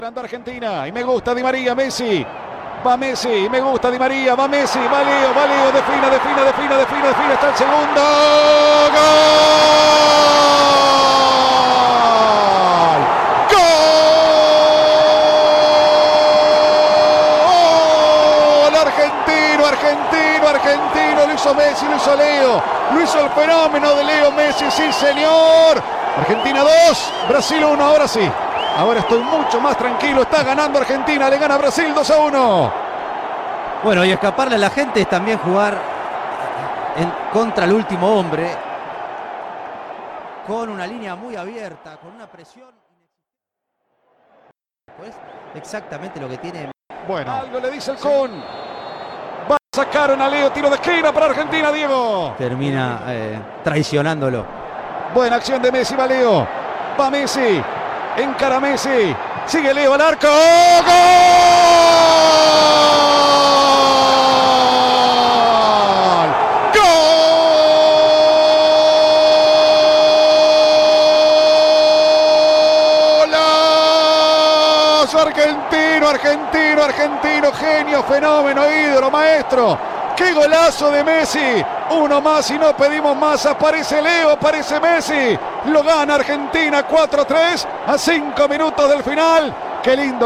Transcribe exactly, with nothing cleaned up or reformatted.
Argentina y me gusta Di María, Messi, va Messi, me gusta Di María, va Messi, va Leo, va Leo, defina, defina, defina, defina, defina, está el segundo, ¡gol! ¡Gol! Argentino, argentino, argentino, lo hizo Messi, lo hizo Leo, lo hizo el fenómeno de Leo Messi, sí señor. Argentina dos, Brasil uno, ahora sí. Ahora estoy mucho más tranquilo, está ganando Argentina, le gana Brasil dos a uno. Bueno, y escaparle a la gente es también jugar en contra el último hombre, con una línea muy abierta, con una presión. Pues exactamente lo que tiene. Bueno, algo le dice el Kun. Va, sacaron a Leo, tiro de esquina para Argentina, Diego. Termina eh, traicionándolo. Buena acción de Messi, va Leo, va Messi. Encara Messi, sigue Leo al arco, ¡gol! ¡Golazo! Argentino, argentino, argentino, genio, fenómeno, ídolo, maestro. ¡Qué golazo de Messi! Uno más y no pedimos más. Aparece Leo, aparece Messi. Lo gana Argentina cuatro a tres a cinco minutos del final. ¡Qué lindo!